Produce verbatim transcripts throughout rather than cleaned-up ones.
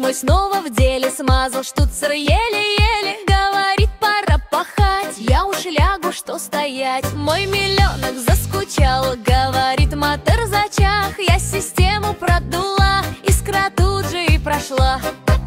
мой снова в деле, смазал штуцер еле-еле. Говорит, пора пахать, я уж лягу, что стоять. Мой миллионок заскучал, говорит, мотор зачах. Я систему продула, искра тут же и прошла.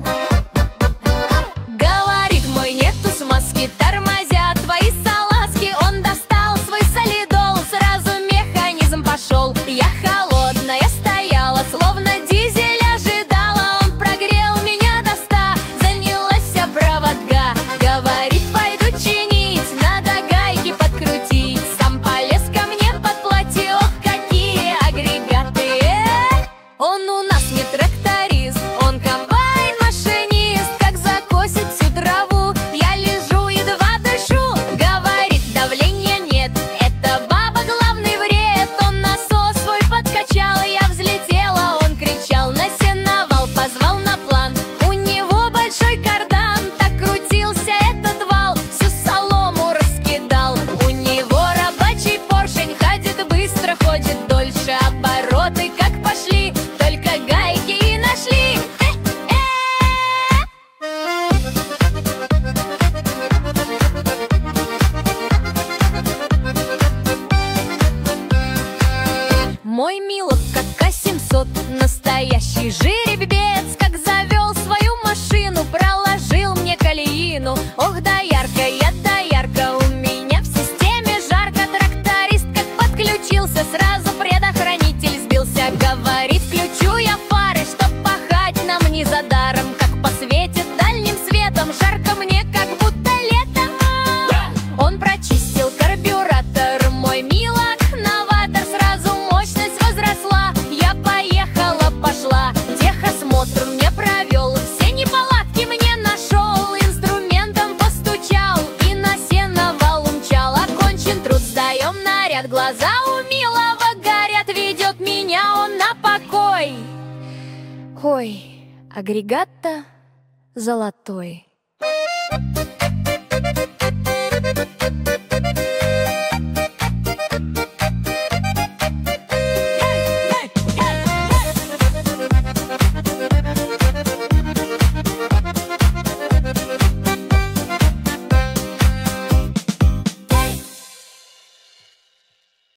Говорит мой, нету смазки, тормозят твои салазки. Он достал свой солидол, сразу механизм пошел. Я холодная стояла, словно дизель ожидала. Он прогрел меня до ста, занялась вся проводка. Говорит, пойду чинить, надо гайки подкрутить. Сам полез ко мне под платье, ох, какие агрегаты. Он у нас не тракторист, он комбайн-машинист. Как закосит всю траву, я лежу, едва дышу. Говорит, давления нет, это баба главный вред. Он насос свой подкачал, я взлетела, он кричал. На сеновал позвал на план, у него большой кардан. Так крутился этот вал, всю солому раскидал. У него рабочий поршень, ходит быстро, ходит дольше. Обороты как пошли, только гайки и нашли. Мой Милов как К семьсот, настоящий жеребец. Как завел свою машину, проложил мне колеину. Ох, да ярко, я да ярко, у меня в системе жарко. Тракторист как подключился, сразу предохранитель сбился. Говорит, включу я фары, чтоб пахать нам не за даром. Как посветит дальним светом, жарко мне, как будто летом. Он прочистил карбюратор, мой Милок новатор. Сразу мощность возросла, я поехала, пошла. Техосмотр мне провел, все неполадки мне нашел. Инструментом постучал и на сеновал умчал. Окончен труд, сдаем наряд, глаза у Милова горят. Ведет меня он на покой. Ой, агрегат-то золотой.